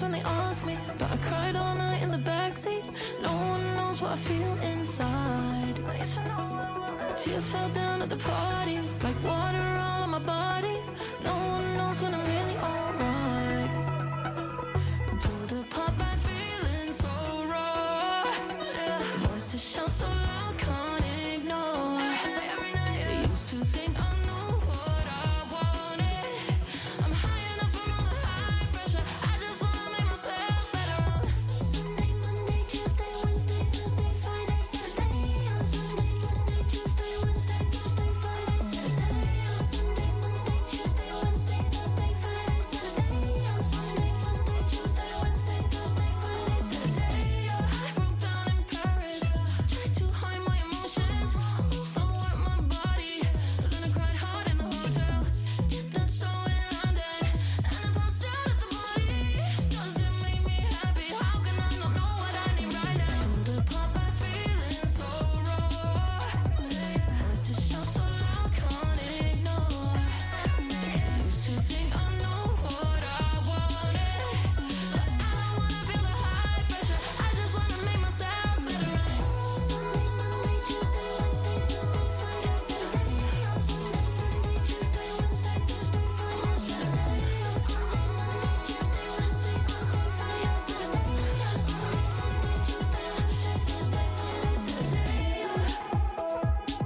when they ask me, but I cried all night in the backseat. No one knows what I feel inside. Tears fell down at the party, like water all on my body. No one knows when I'm really alright. Pulled apart by feeling so raw. Voices shout so loud, can't ignore. I used to think I knew what I wanted. I'm high enough from all the high pressure. I just wanna make myself better. Sunday, Monday, Tuesday, Wednesday, Thursday, Friday, Saturday. On Sunday, Monday, Tuesday, Wednesday, Thursday, Friday, Saturday. On Sunday, Monday, Tuesday, Wednesday, Thursday, Friday, Saturday. On Sunday, Monday, Tuesday, Wednesday, Thursday, Friday, Saturday. I broke down in Paris, tried to hide my emotions, overworked my body, then I cried hard in the hotel. Did that show in London, and I passed out at the police. Does it make me happy? How can I not know what I need right now? Pulled apart by feeling so raw. Voices shout so loud, can't ignore. Used to think I knew what I wanted, but I don't wanna feel the high pressure. I just wanna make myself better. Sunday, Monday, Tuesday, Wednesday, Thursday, Friday, Saturday. On Sunday, Monday, Tuesday, Wednesday, Thursday, Friday, Saturday. On Sunday, Monday, Tuesday, Wednesday, Thursday, Friday, Saturday. On Sunday, Monday, Tuesday, Wednesday, Thursday, Friday, Saturday.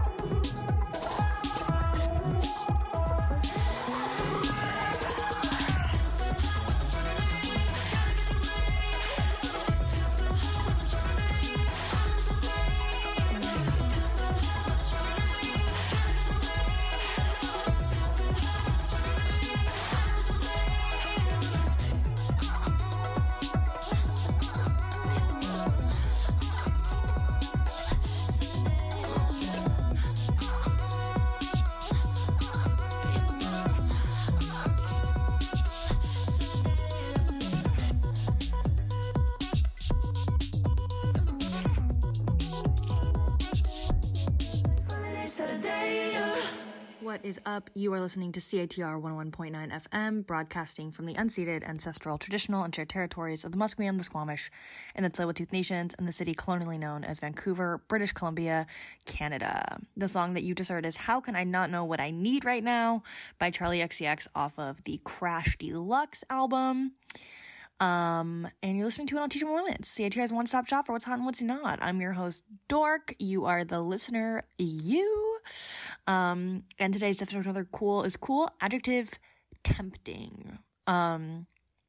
What is up? You are listening to CITR 101.9 FM, broadcasting from the unceded, ancestral, traditional, and shared territories of the Musqueam, the Squamish, and the Tsleil-Waututh Nations, and the city colonially known as Vancouver, British Columbia, Canada. The song that you just heard is How Can I Not Know What I Need Right Now by Charlie XCX off of the Crash Deluxe album. And you're listening to it on Teachable Moments, CITR's one-stop shop for what's hot and what's not. I'm your host, Dork. You are the listener, you. And today's definition of another cool is cool. Adjective, tempting. I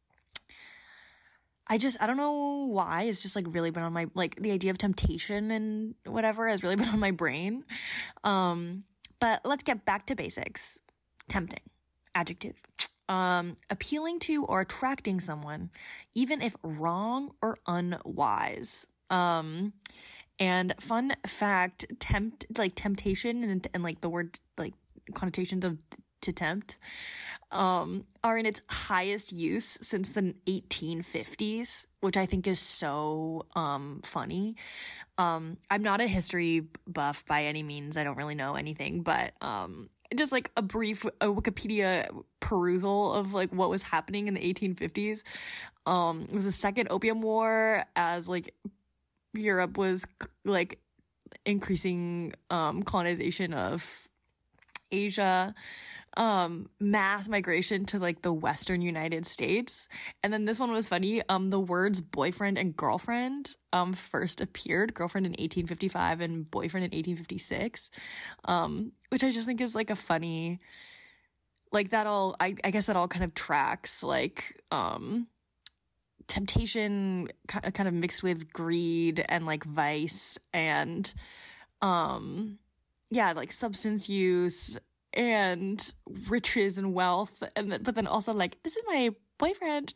don't know why. It's just like really been on my, like the idea of temptation and whatever has really been on my brain. But let's get back to basics. Tempting. Adjective. Appealing to or attracting someone, even if wrong or unwise. And fun fact, temptation and like the word, like connotations of to tempt, are in its highest use since the 1850s, which I think is so, funny. I'm not a history buff by any means. I don't really know anything, but, just like a brief Wikipedia perusal of like what was happening in the 1850s. It was the Second Opium War as like Europe was like increasing colonization of Asia, mass migration to like the Western United States. And then this one was funny. The words boyfriend and girlfriend first appeared, girlfriend in 1855 and boyfriend in 1856, which I just think is like a funny, like that all, I guess that all kind of tracks, like temptation kind of mixed with greed and like vice and yeah, like substance use and riches and wealth, and but then also like, this is my boyfriend.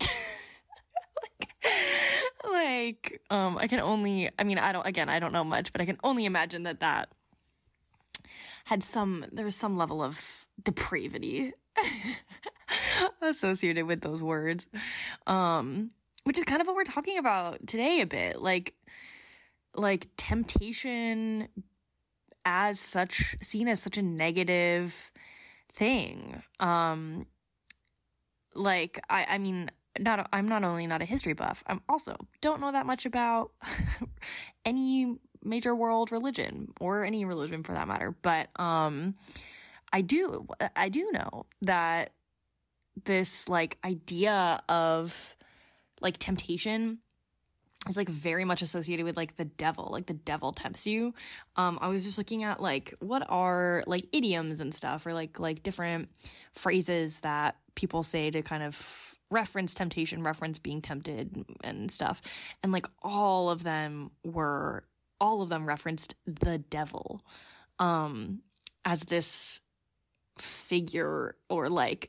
I can only, I mean, I don't know much, but I can only imagine that had there was some level of depravity associated with those words, which is kind of what we're talking about today a bit, like temptation as such, seen as such a negative thing. I mean, I'm not only not a history buff, I'm also don't know that much about any major world religion or any religion for that matter. But I do know that this like idea of like temptation is like very much associated with like the devil tempts you. I was just looking at like what are like idioms and stuff, or like different phrases that people say to kind of reference temptation, reference being tempted and stuff. And like all of them referenced the devil as this figure, or like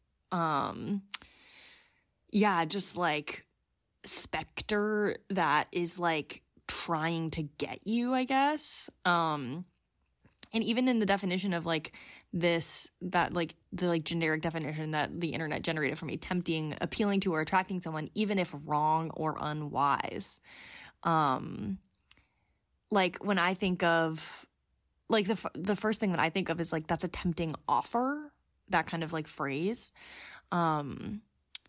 just like specter that is like trying to get you, I guess. And even in the definition of like this, that like the like generic definition that the internet generated for me, tempting, appealing to or attracting someone even if wrong or unwise. Like when I think of like the first thing that I think of is like that's a tempting offer, that kind of like phrase. And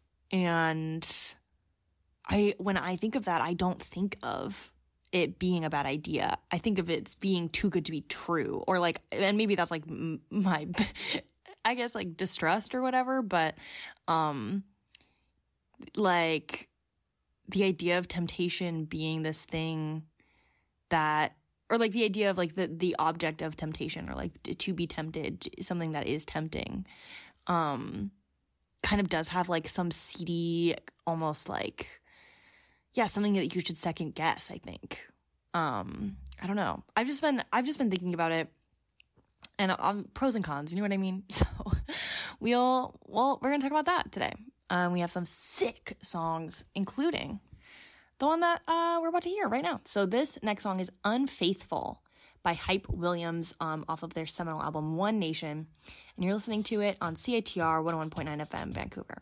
when I think of that, I don't think of it being a bad idea. I think of it being too good to be true, or like, and maybe that's like my, I guess like distrust or whatever, but, like the idea of temptation being this thing that, or like the idea of like the object of temptation, or like to be tempted, something that is tempting, kind of does have like some seedy, almost like, yeah, something that you should second guess, I think. I don't know. I've just been thinking about it, and pros and cons, you know what I mean? So we're going to talk about that today. We have some sick songs, including the one that we're about to hear right now. So this next song is Unfaithful by Hype Williams, off of their seminal album One Nation. And you're listening to it on CITR 101.9 FM, Vancouver.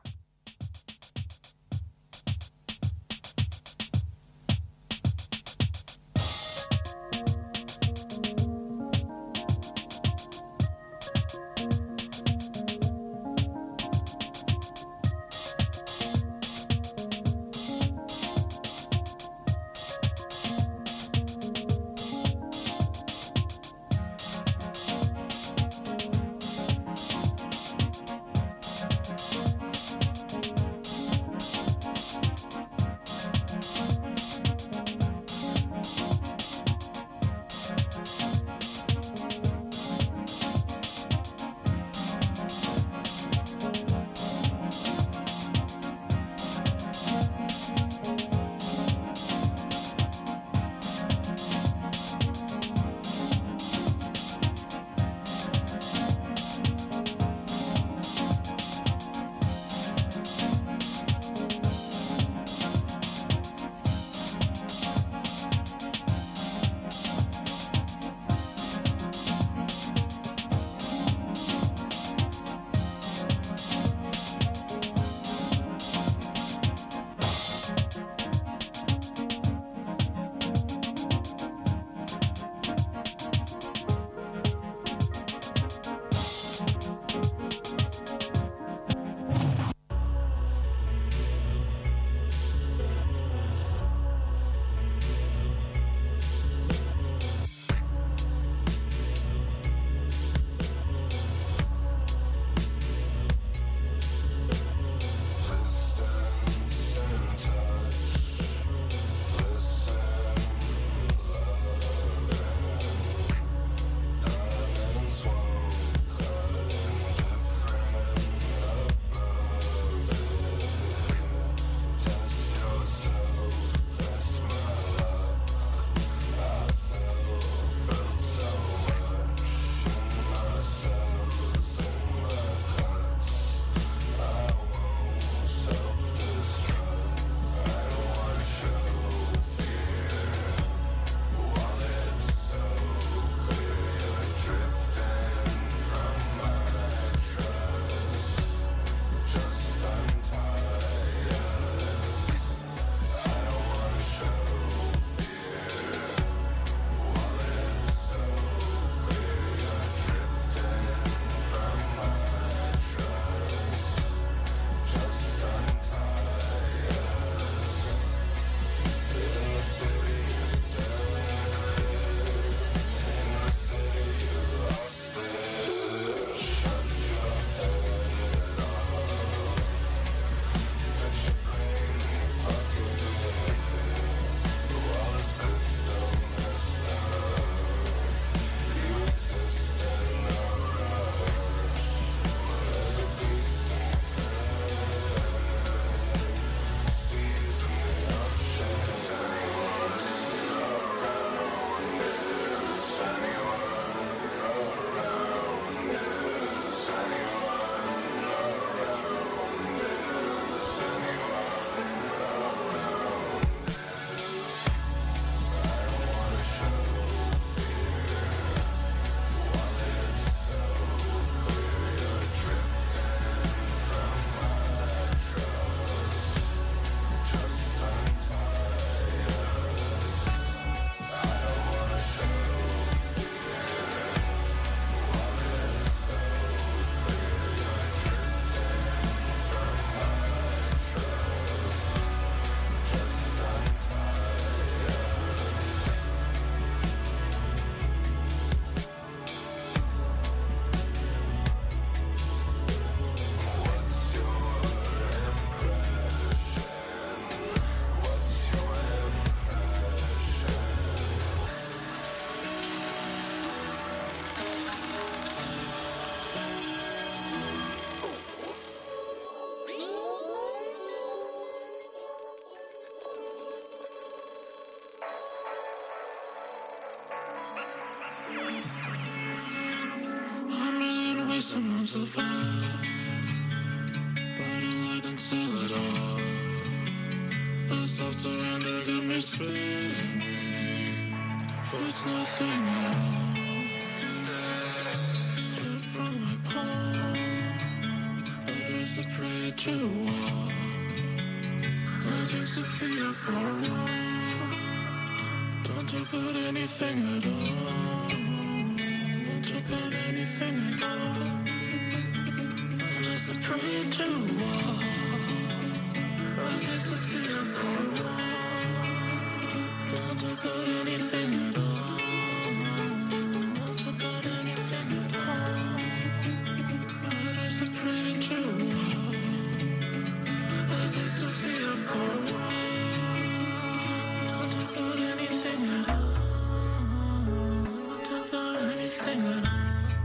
someone survive, but I don't tell it all. A soft surrender got me spinning, puts nothing at all. Slip from my palm, I was a prey to a wall. I takes the fear for a while. Don't talk about anything at all. Don't talk about anything at all. I'm just a prey to a wall. I takes the fear for a while. Don't talk about anything at all. Don't talk about anything at all. I'm just a prey to a wall. I takes the fear for a while. Don't talk about anything at all. Don't talk about anything at all.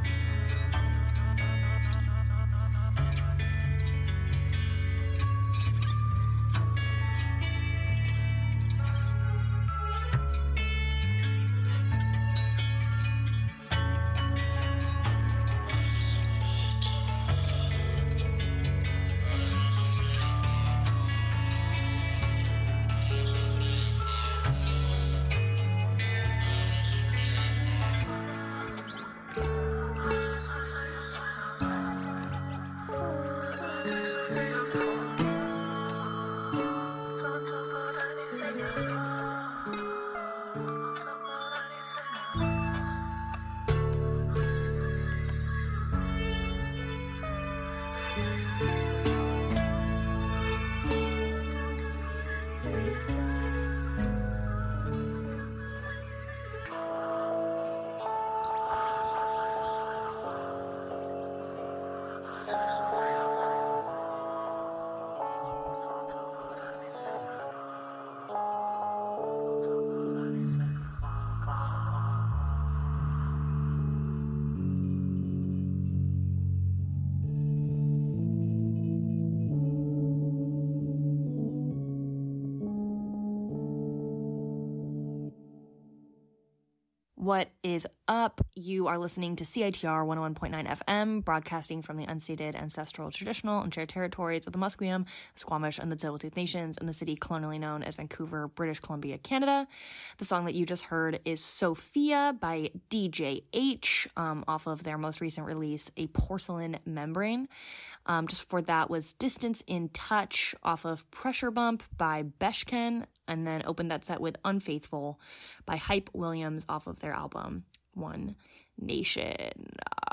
What is up? You are listening to CITR 101.9 FM, broadcasting from the unceded ancestral, traditional, and shared territories of the Musqueam, Squamish, and the Tsleil-Waututh Nations in the city colonially known as Vancouver, British Columbia, Canada. The song that you just heard is Sophia by DJ H, off of their most recent release, A Porcelain Membrane. Just before that was Distance in Touch off of Pressure Bump by Beshken, and then opened that set with Unfaithful by Hype Williams off of their album One Nation.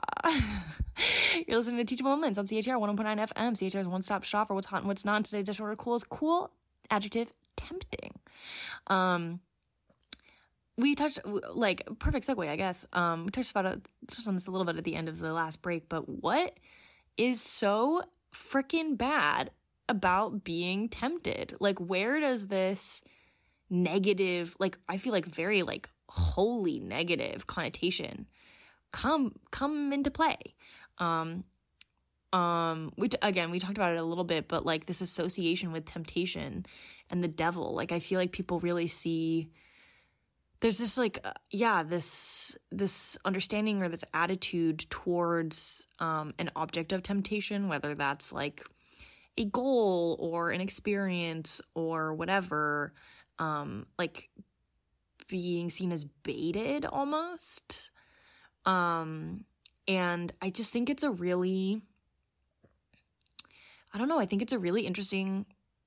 You're listening to Teachable Moments on CHR 101.9 FM, CHR's one-stop shop for what's hot and what's not. Today's disorder cool is cool, adjective, tempting. We touched, like, perfect segue, I guess. We touched on this a little bit at the end of the last break, but what is so freaking bad about being tempted? Like, where does this negative, like, I feel like very, like, wholly negative connotation come into play? We talked about it a little bit, but, like, this association with temptation and the devil, like, I feel like people really see there's this, like, this understanding or this attitude towards an object of temptation, whether that's, like, a goal or an experience or whatever, like, being seen as baited almost. And I just think it's a really, I don't know, I think it's a really interesting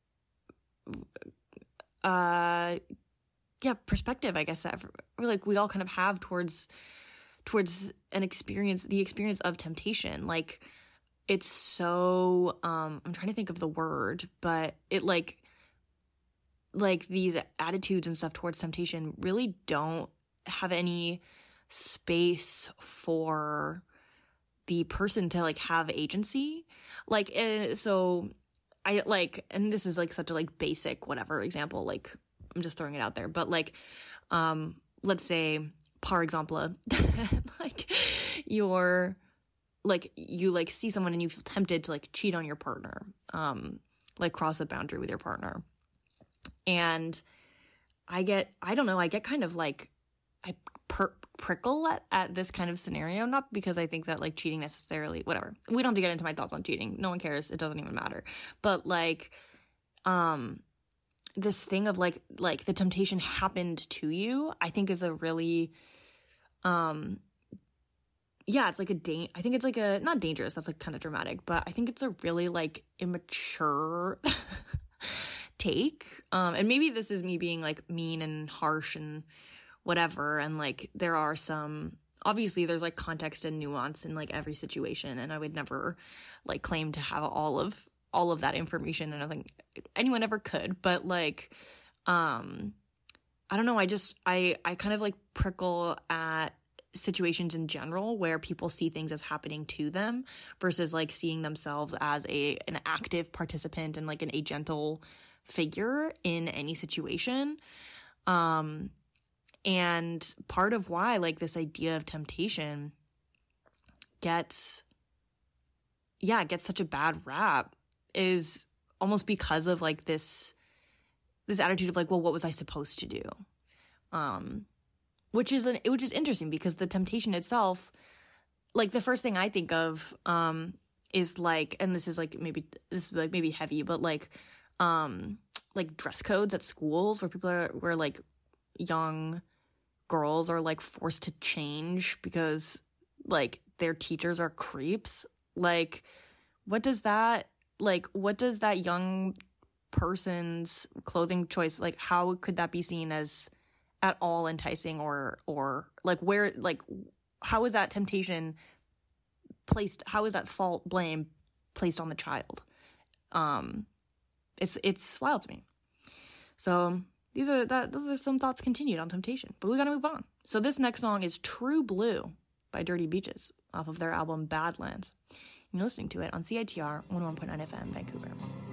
perspective, I guess, that like we all kind of have towards the experience of temptation. Like, it's so I'm trying to think of the word, but it like these attitudes and stuff towards temptation really don't have any space for the person to, like, have agency. Like, so I, like, and this is, like, such a, like, basic whatever example, like, I'm just throwing it out there, but, like, let's say, par exemple, like, you, like, see someone and you feel tempted to, like, cheat on your partner, like, cross a boundary with your partner. And I get kind of, like, prickle at this kind of scenario, not because I think that like cheating necessarily, whatever. We don't have to get into my thoughts on cheating. No one cares. It doesn't even matter. But like, this thing of like the temptation happened to you, I think is a really, it's like I think it's like a, not dangerous, that's like kind of dramatic, but I think it's a really like immature take. And maybe this is me being like mean and harsh and whatever. And like, there are some, obviously there's like context and nuance in like every situation. And I would never like claim to have all of that information. And I don't think anyone ever could, but like, I don't know. I kind of like prickle at situations in general where people see things as happening to them versus like seeing themselves as an active participant and like an agental figure in any situation. And part of why like this idea of temptation gets such a bad rap is almost because of like this attitude of like, well, what was I supposed to do? Which is interesting because the temptation itself, like the first thing I think of, is like, and this is maybe heavy, but like dress codes at schools where like young girls are like forced to change because like their teachers are creeps. Like, what does that young person's clothing choice, like how could that be seen as at all enticing or like where, like how is that temptation placed, how is that blame placed on the child? It's wild to me. So those are some thoughts continued on temptation, but we gotta move on. So this next song is True Blue by Dirty Beaches off of their album Badlands. You're listening to it on CITR 101.9 FM Vancouver.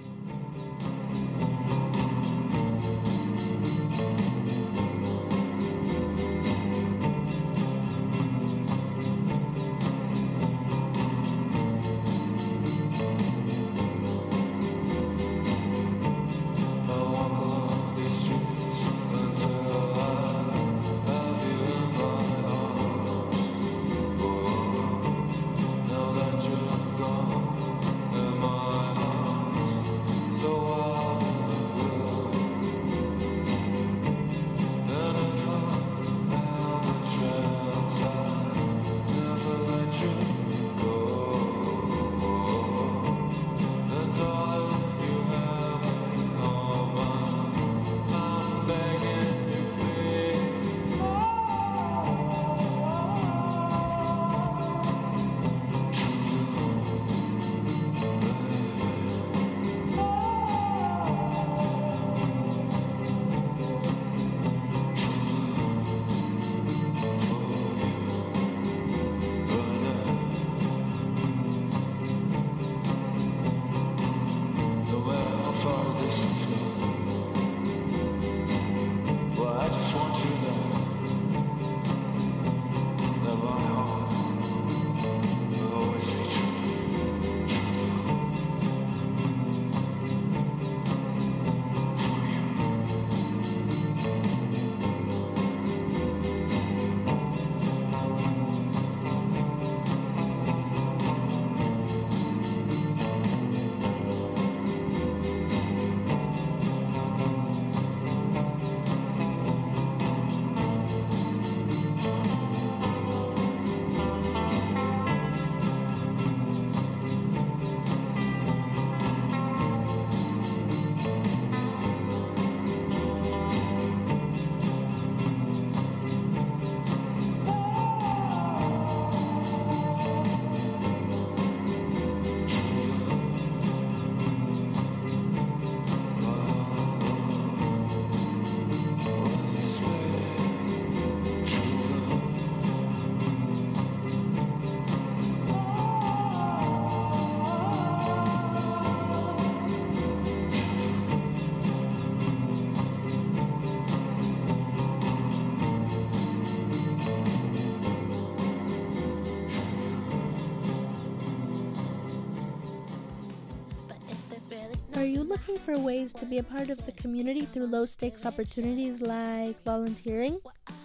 Are you looking for ways to be a part of the community through low-stakes opportunities like volunteering?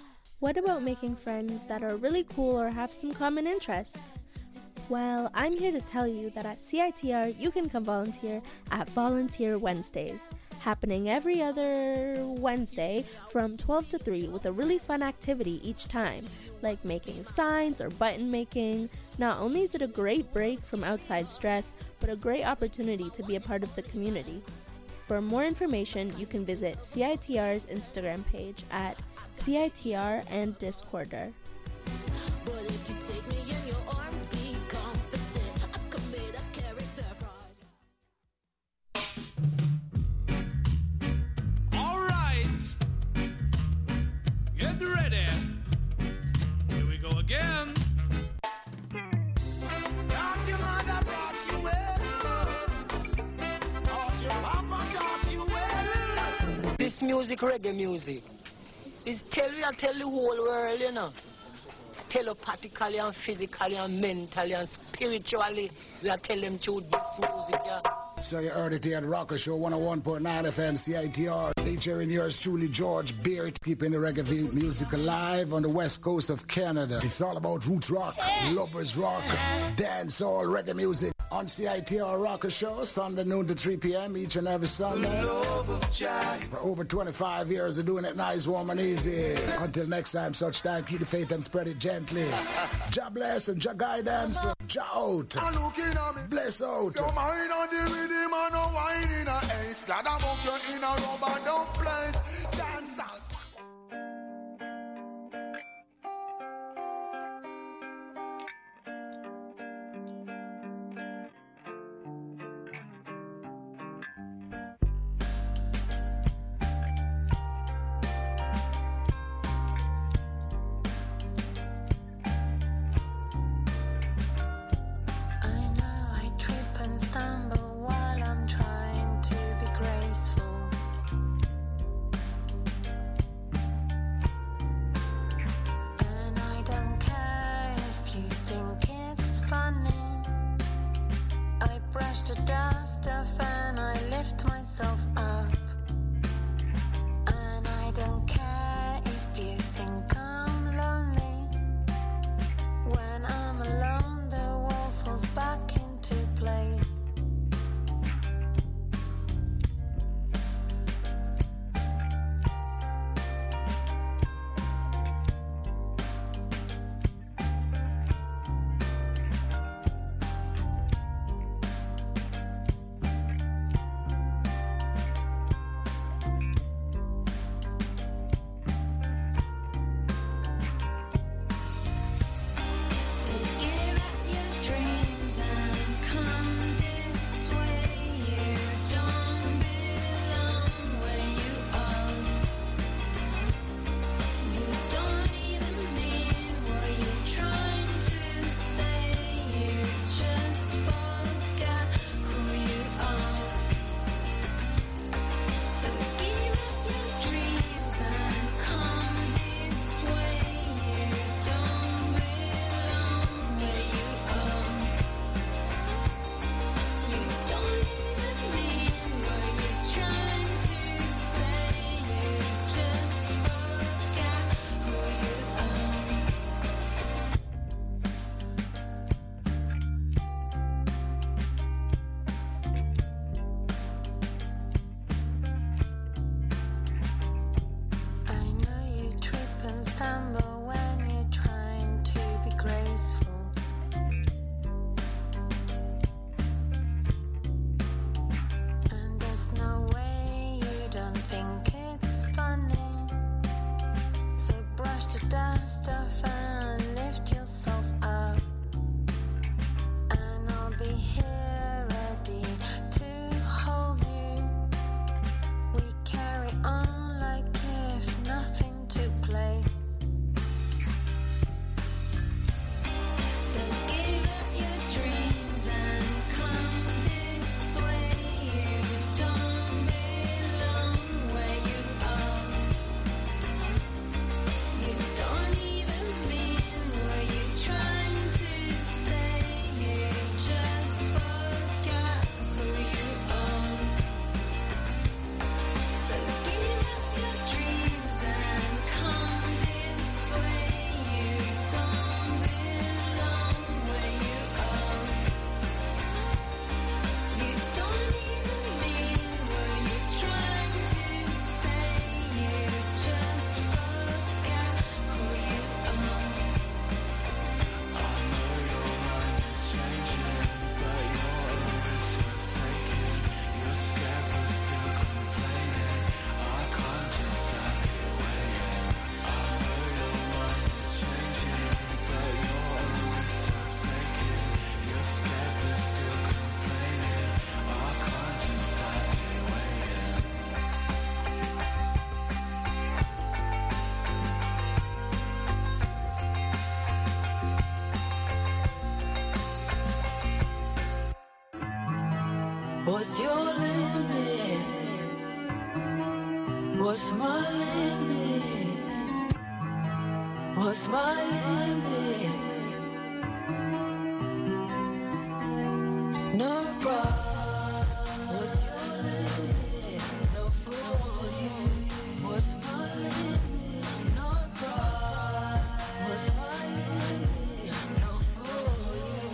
What about making friends that are really cool or have some common interests? Well, I'm here to tell you that at CITR you can come volunteer at Volunteer Wednesdays, happening every other Wednesday from 12 to 3 with a really fun activity each time, like making signs or button making. Not only is it a great break from outside stress, but a great opportunity to be a part of the community. For more information, you can visit CITR's Instagram page at CITR and Discorder. But if you take me in your arms, be confident. I commit a character fraud. All right. Get ready. Here we go again. Taught your mother brought you well. Taught your papa taught you well. This music, reggae music, is tell the whole world, you know. Telepathically and physically and mentally and spiritually, we are telling them through this music, yeah. So you heard it here at Rocker Show 101.9 FM CITR, featuring yours truly, George Beard, keeping the reggae music alive on the west coast of Canada. It's all about roots rock, lovers rock, dancehall, reggae music on CITR Rocker Show, Sunday noon to 3 p.m. each and every Sunday. For over 25 years of doing it nice, warm and easy. Until next time, such time, keep the faith and spread it gently. Jah bless and Jah guidance. Jah out. Bless out. Your mind on the rhythm and no wine in a ace. Glad I'm up you in a rubber dump place. Dance out. Just for What's your limit? What's my limit? What's my limit? No problem. What's your limit? No for you. What's my limit? No problem. What's my limit? No for you.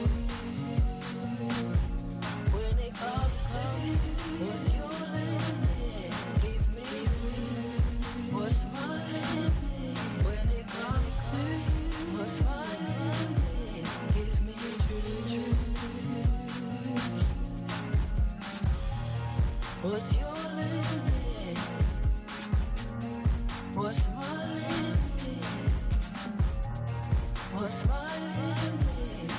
When it comes to what's your limit? Give me room. What's my limit? When it comes to what's my limit? Give me true. What's your limit? What's my limit? What's my limit?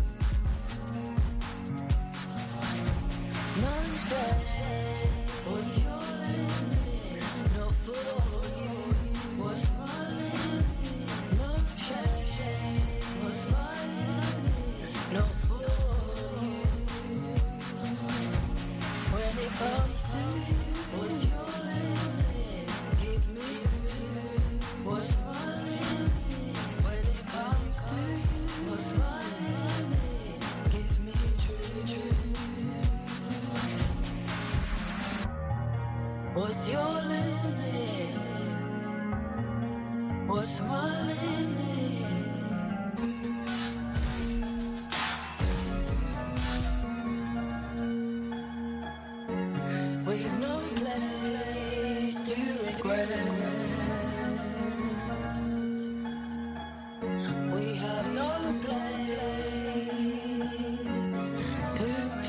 Nonsense. What's your limit? No for you. What's my limit? No shame. What's my limit? No for you. When it comes to what's your limit? Give me room. What's my limit? When it comes to what's my limit? Give me true. What's your limit? What's my limit? We've no place to regret. We have no place to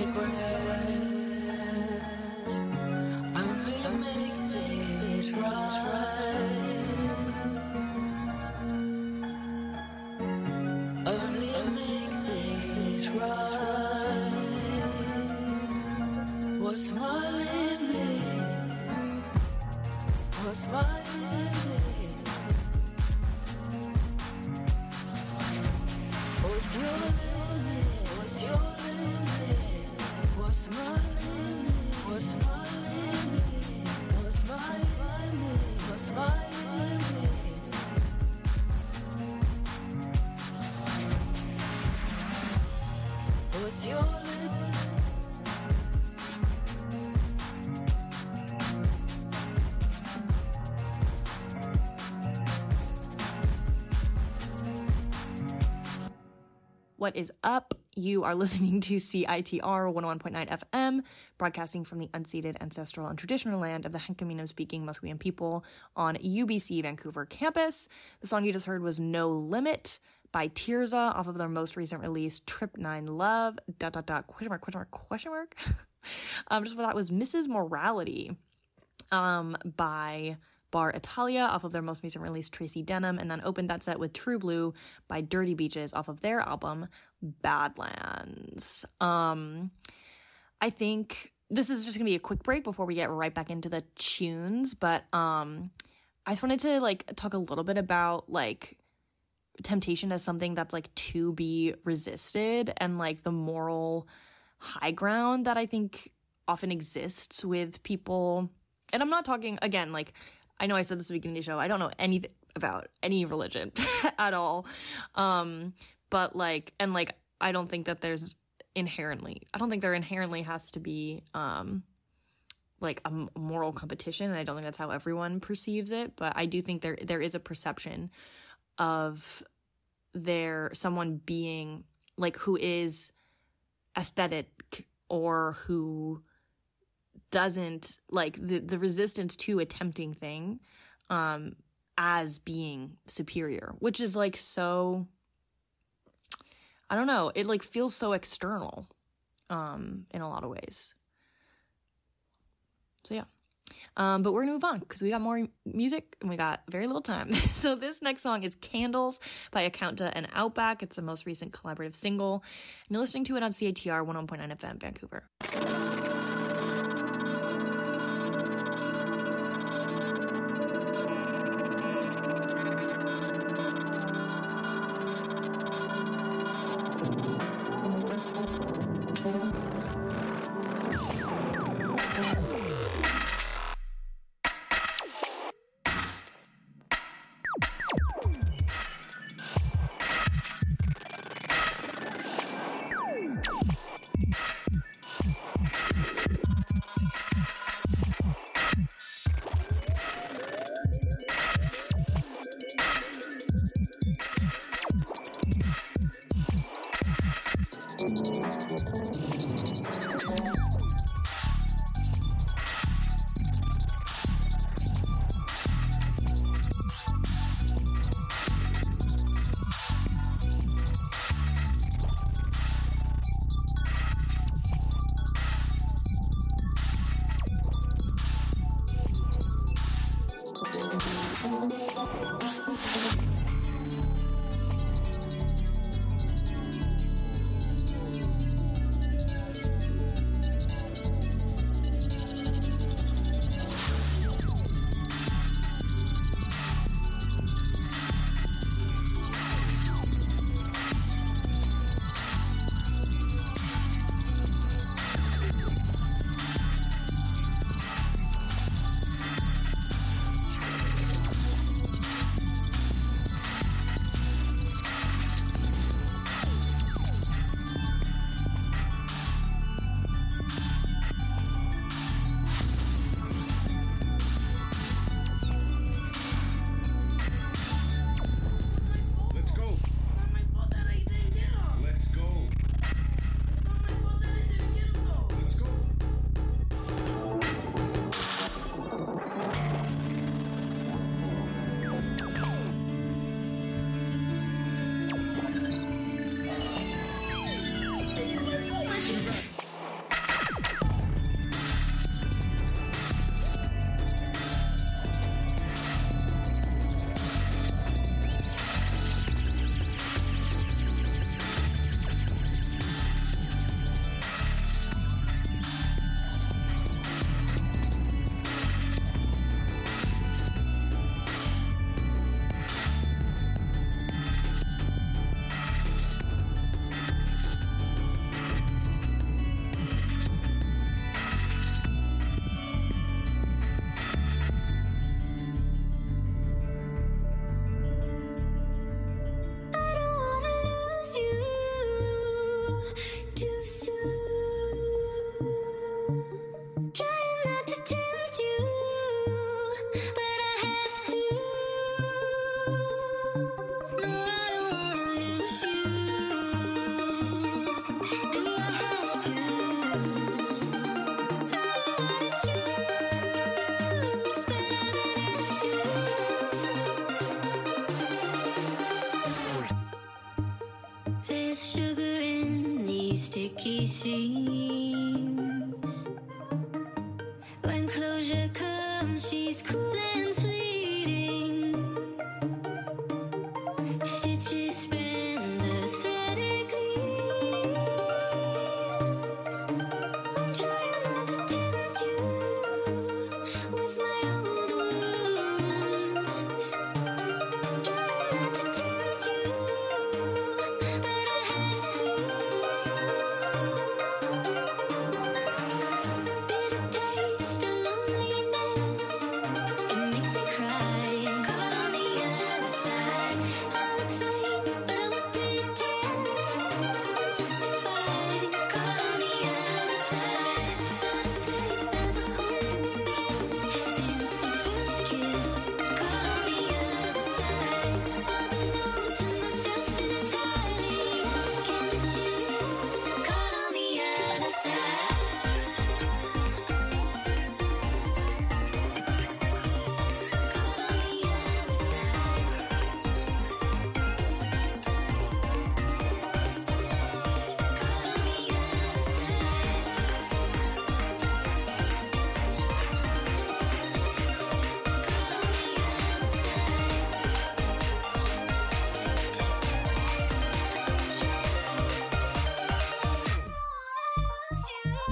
regret. Only make things right. Only make things right. What's my limit? What's my limit? What's your limit? What's your limit? What's my limit? What's my limit? What's my limit? What's my limit? What's your limit? What is up? You are listening to CITR 101.9 FM, broadcasting from the unceded, ancestral, and traditional land of the Hunkaminam-speaking Musqueam people on UBC Vancouver campus. The song you just heard was No Limit by Tirza off of their most recent release, Trip 9 Love, ... Just for that was Mrs. Morality by Bar Italia off of their most recent release, Tracy Denham, and then opened that set with True Blue by Dirty Beaches off of their album, Badlands. I think this is just going to be a quick break before we get right back into the tunes, but I just wanted to, talk a little bit about, temptation as something that's, to be resisted and, the moral high ground that I think often exists with people. And I'm not talking, again, I know I said this at the beginning of the show, I don't know anything about any religion at all. But I don't think that there inherently has to be, a moral competition. And I don't think that's how everyone perceives it. But I do think there is a perception of someone being, who is aesthetic or who doesn't the resistance to a tempting thing as being superior, which is so, I don't know, it feels so external in a lot of ways. So yeah. But we're gonna move on because we got more music and we got very little time. So this next song is Candles by Accounta and Outback. It's the most recent collaborative single, and you're listening to it on CITR 101.9 FM Vancouver. sticky seams. When closure comes, she's cool and fleeting. Stitches spin the threaded gleams. I'm trying not to tempt you with my old wounds. I'm trying not to tempt you, but I have to. Bitter taste of loneliness, it makes me cry. Caught on the other side, I'll explain, but I won't pretend. I'm justified. Caught on the other side, side effect of a whole new mess since the first kiss. Caught on the other side, I belong to myself entirely. Can't let you. Caught on the other side. You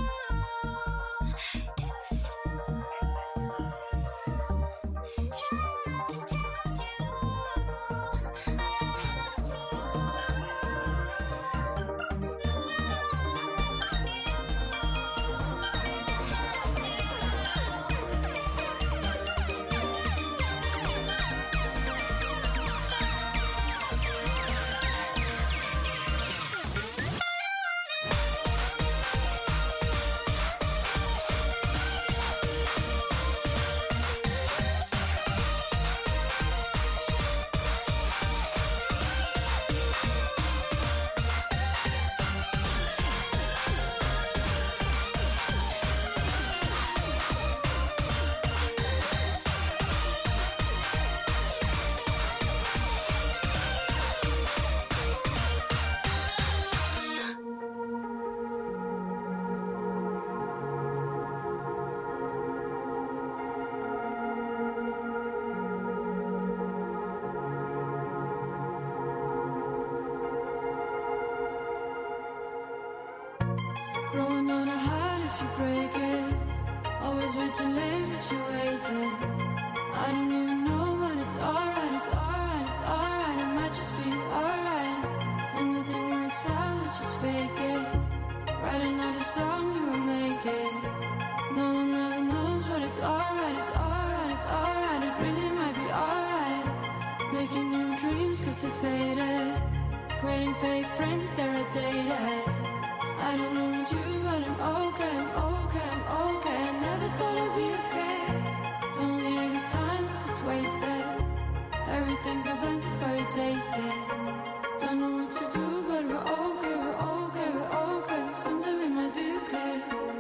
Growing on a heart if you break it. Always way too late, but you waited. I don't even know, but it's alright, it's alright, it's alright. It might just be alright. When nothing works out, let's just fake it. Write another song, you will make it. No one ever knows, but it's alright, it's alright, it's alright. It really might be alright. Making new dreams cause they faded. Creating fake friends, they're outdated. I don't know about you, but I'm okay, I'm okay, I'm okay. I never thought I'd be okay. It's only a good time if it's wasted. Everything's a blank before you taste it. Don't know what to do, but we're okay, we're okay, we're okay. Someday we might be okay.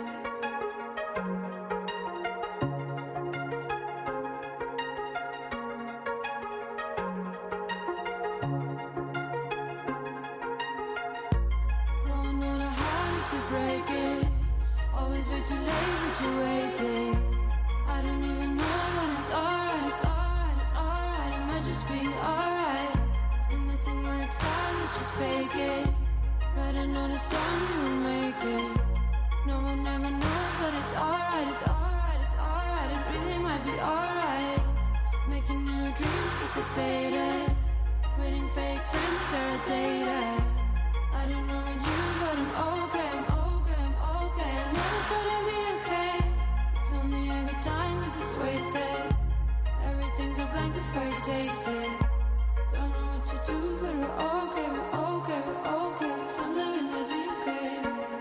Growing on a heart if you break it. Always way too late, but you waited. I don't even know, but it's alright, it's alright, it's alright. It might just be alright. When nothing works out, let's just fake it. Write another song, you will make it. No one ever knows, but it's alright, it's alright, it's alright. It really might be alright. Making new dreams cause they faded. Quitting fake friends, they're outdated. I don't know about you, but I'm okay, I'm okay, I'm okay. I never thought I'd be okay. It's only a good time if it's wasted. Everything's a blank before you taste it. Don't know what to do, but we're okay, we're okay, we're okay. Someday we might be okay.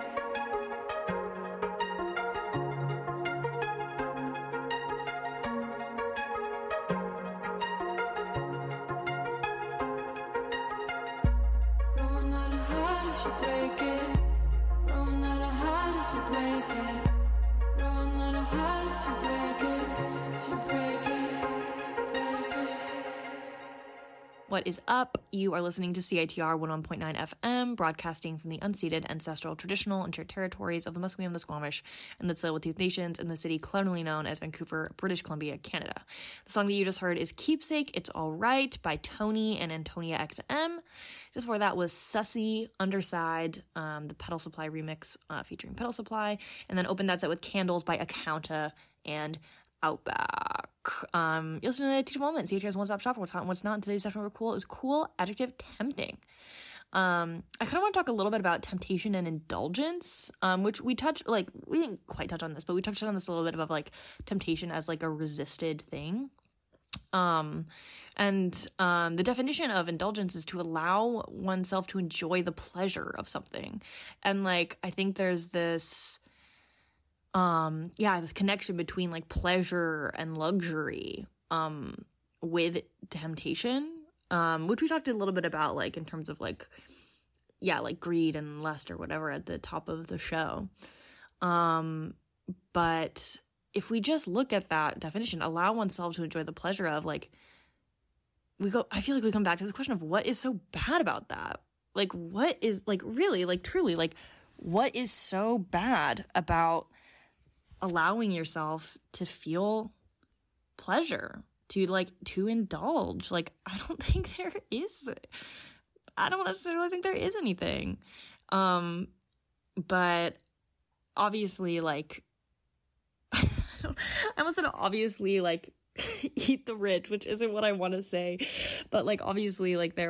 Growing out of heart if you break it. Growing out of heart if you break it. Growing out of heart if you break it. If you break it, break it. What is up? You are listening to CITR 101.9 FM, broadcasting from the unceded, ancestral, traditional, and shared territories of the Musqueam, the Squamish, and the Tsleil-Waututh Nations in the city colonially known as Vancouver, British Columbia, Canada. The song that you just heard is Keepsake, It's All Right by Tony and Antonia XM. Just before that was Sussy, Underside, the Pedal Supply remix featuring Pedal Supply, and then opened that set with Candles by Accounta and Outback. You listen to Teachable Moment, CHR's one-stop shop for what's hot and what's not. In today's session we're cool is cool, adjective, tempting. I kind of want to talk a little bit about temptation and indulgence, which we touched, like, we didn't quite touch on this, but we touched on this a little bit about, like, temptation as, like, a resisted thing. The definition of indulgence is to allow oneself to enjoy the pleasure of something. And, like, I think there's this this connection between like pleasure and luxury with temptation, which we talked a little bit about, like in terms of like greed and lust or whatever at the top of the show. But if we just look at that definition, allow oneself to enjoy the pleasure of, like, I feel like we come back to the question of what is so bad about that? Like, what is, like, really, like, truly, like, what is so bad about allowing yourself to feel pleasure, to indulge? Like, I don't necessarily think there is anything. But obviously, like, I almost said obviously, like, eat the rich, which isn't what I want to say, but like, obviously, like, there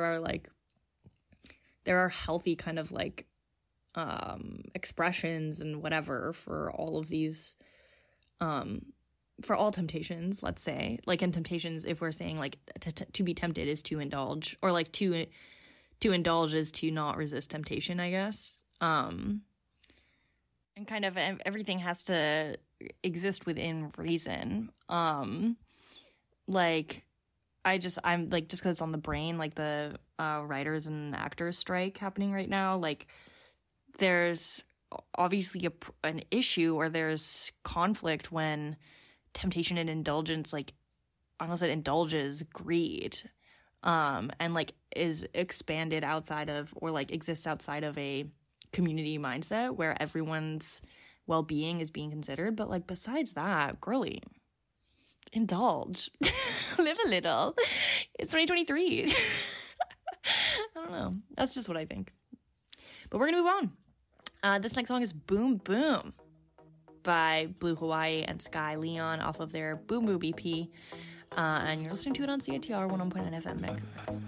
are healthy kind of like expressions and whatever for all of these, for all temptations, let's say. Like, in temptations, if we're saying like to be tempted is to indulge, or like to indulge is to not resist temptation, I guess. And kind of everything has to exist within reason. Like, I'm like, just because it's on the brain, like the writers and actors strike happening right now, like, there's obviously an issue, or there's conflict when temptation and indulgence, like, I almost said indulges greed, and like is expanded outside of, or like exists outside of a community mindset where everyone's well-being is being considered. But like, besides that, girly, indulge. Live a little. It's 2023. I don't know, that's just what I think. But we're gonna move on. This next song is Boom Boom by Blue Hawaii and Sky Leon off of their Boom Boom EP. And you're listening to it on CITR 101.9 FM Vancouver.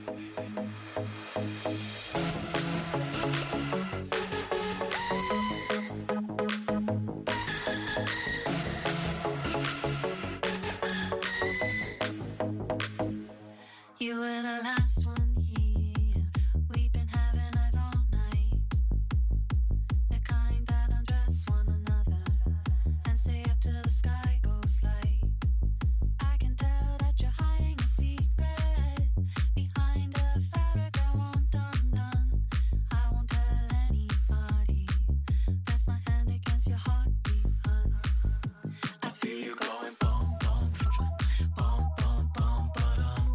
You were the last one here. We've been having eyes all night. The kind that undress one another and stay up till the sky goes light. I can tell that you're hiding a secret behind a fabric I want undone. I won't tell anybody. Press my hand against your heartbeat, hun. I feel you going boom, boom, boom, boom, boom, ba-dum.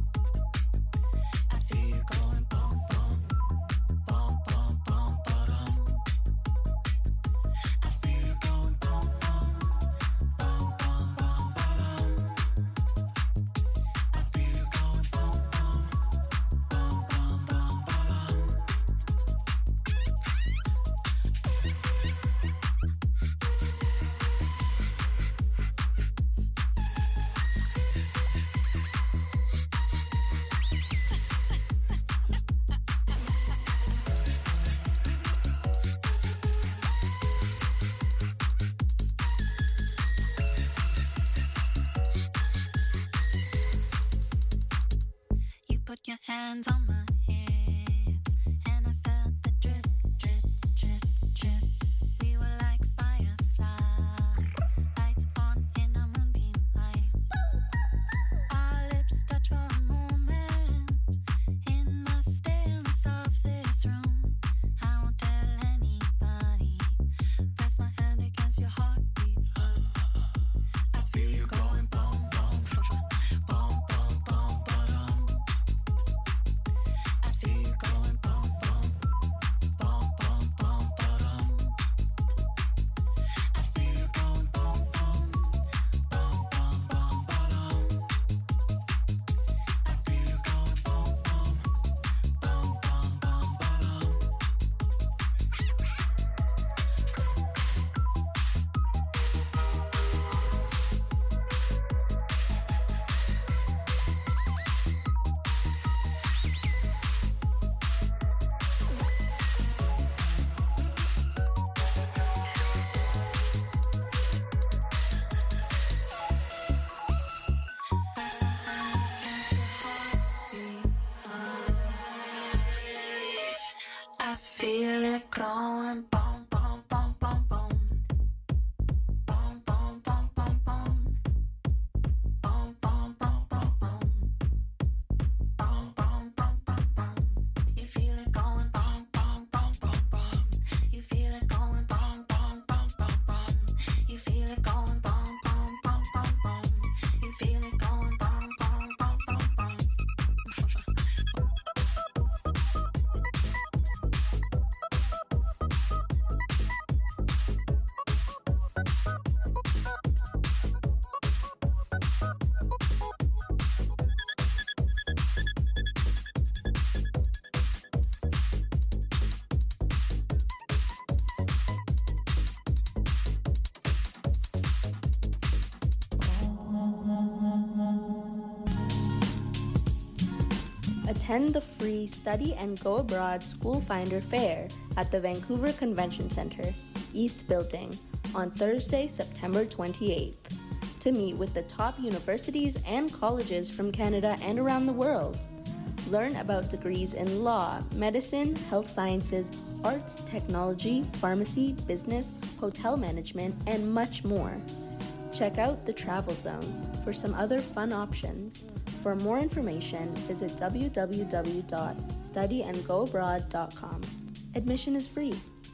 I feel you going boom, boom, boom, boom, boom, ba-dum. I feel you going boom, boom, boom, boom, boom, ba-dum. I feel you going boom, boom, boom, boom, boom, ba-dum. You put your hands on my hips, and I felt the drip, drip, drip, drip. We were like fireflies, lights on in a moonbeam eyes. Our lips touch for a moment in the stillness of this room. I won't tell anybody. Press my hand against your heartbeat, hun. I feel you going boom, boom, boom, boom, boom, ba-dum. I feel you going boom, boom, boom, boom, boom, ba-dum. I feel you going boom, boom, boom, boom, boom, ba-dum. I feel you going boom, boom, boom, boom, boom, ba-dum. Press my hand against your heartbeat, hun. I feel it going boom, boom, boom, boom, boom. Boom, boom, boom, boom, boom. Boom, boom, boom, boom, boom. Boom, boom, boom, boom, boom. You feel it going boom, boom, boom, boom, boom. You feel it going boom, boom, boom, boom, boom. You feel it going boom, boom, boom, boom, boom. You feel it going boom, boom, boom, boom, boom. Attend the free Study and Go Abroad School Finder Fair at the Vancouver Convention Centre, East Building, on Thursday, September 28th, to meet with the top universities and colleges from Canada and around the world. Learn about degrees in law, medicine, health sciences, arts, technology, pharmacy, business, hotel management, and much more. Check out the Travel Zone for some other fun options. For more information, visit www.studyandgoabroad.com. Admission is free.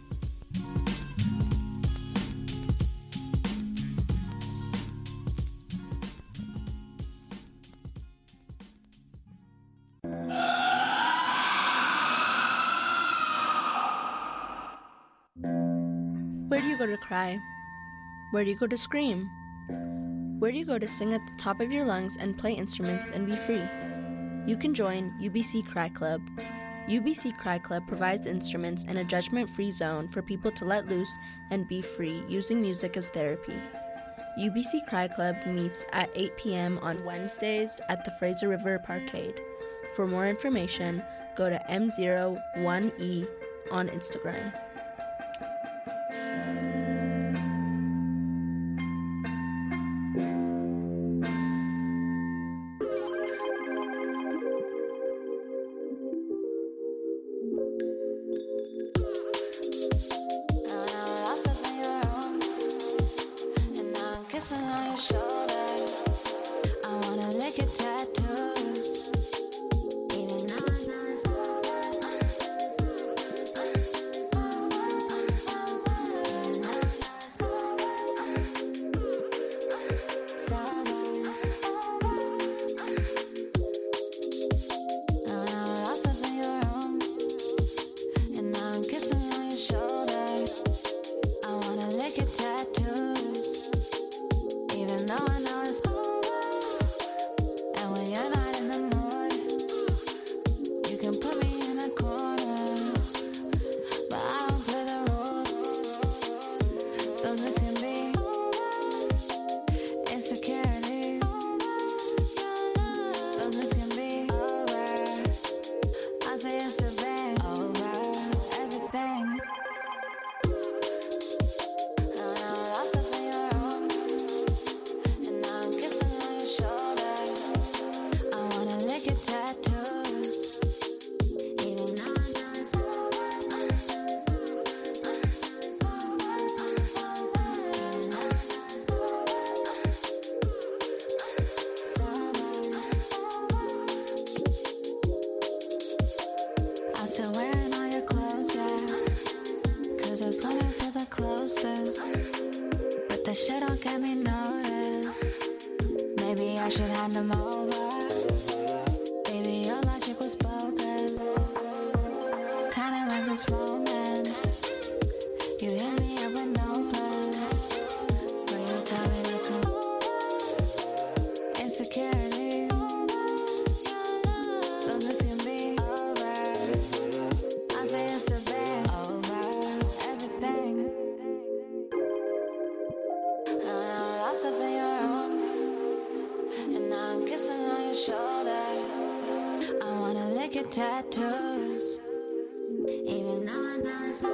Where do you go to cry? Where do you go to scream? Where do you go to sing at the top of your lungs and play instruments and be free? You can join UBC Cry Club. UBC Cry Club provides instruments and a judgment-free zone for people to let loose and be free using music as therapy. UBC Cry Club meets at 8 p.m. on Wednesdays at the Fraser River Parkade. For more information, go to M01E on Instagram. Tattoos, even though I know it's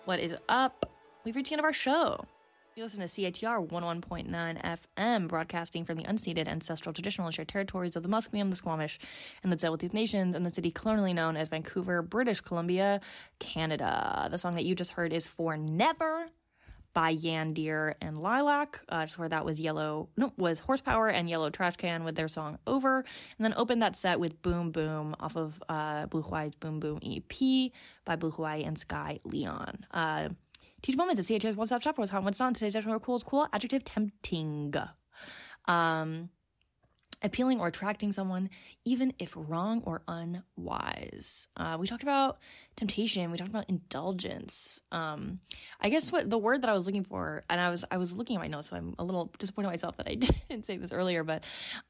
What is up? We've reached the end of our show. You listen to CITR 101.9 FM, broadcasting from the unceded ancestral traditional and shared territories of the Musqueam, the Squamish, and the Tsleil-Waututh Nations, and the city colonially known as Vancouver, British Columbia, Canada. The song that you just heard is For Never by Yandir and Lilac. Just where that was Horsepower and Yellow Trash Can with their song Over. And then opened that set with Boom Boom off of Blue Hawaii's Boom Boom EP by Blue Hawaii and Sky Leon. Teach Moments at CHS One Stop Shop was how what's on today's session. Cool is cool. Adjective tempting. Appealing or attracting someone, even if wrong or unwise. We talked about temptation. We talked about indulgence. I guess what the word that I was looking for, and I was looking at my notes, so I'm a little disappointed in myself that I didn't say this earlier, but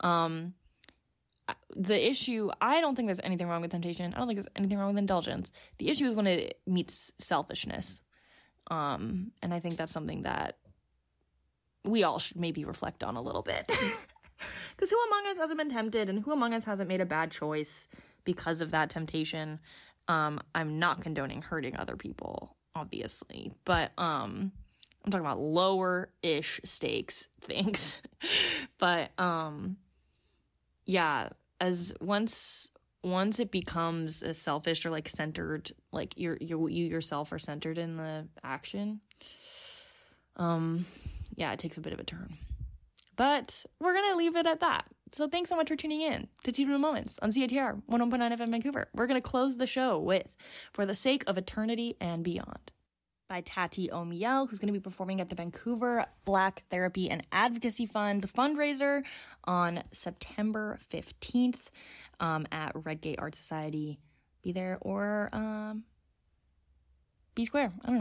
the issue, I don't think there's anything wrong with temptation. I don't think there's anything wrong with indulgence. The issue is when it meets selfishness. And I think that's something that we all should maybe reflect on a little bit. Because who among us hasn't been tempted, and who among us hasn't made a bad choice because of that temptation? I'm not condoning hurting other people, obviously, but I'm talking about lower-ish stakes things. But yeah, as once it becomes a selfish or like centered, like you yourself are centered in the action, yeah, it takes a bit of a turn. But we're going to leave it at that. So thanks so much for tuning in to Teachable Moments on CITR 101.9 FM Vancouver. We're going to close the show with For the Sake of Eternity and Beyond by Tati O'Miel, who's going to be performing at the Vancouver Black Therapy and Advocacy Fund fundraiser on September 15th at Redgate Art Society. Be there or be square. I don't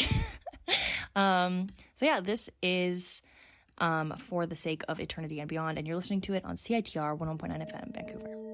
know. So yeah, this is For the Sake of Eternity and Beyond, and you're listening to it on CITR 101.9 FM Vancouver.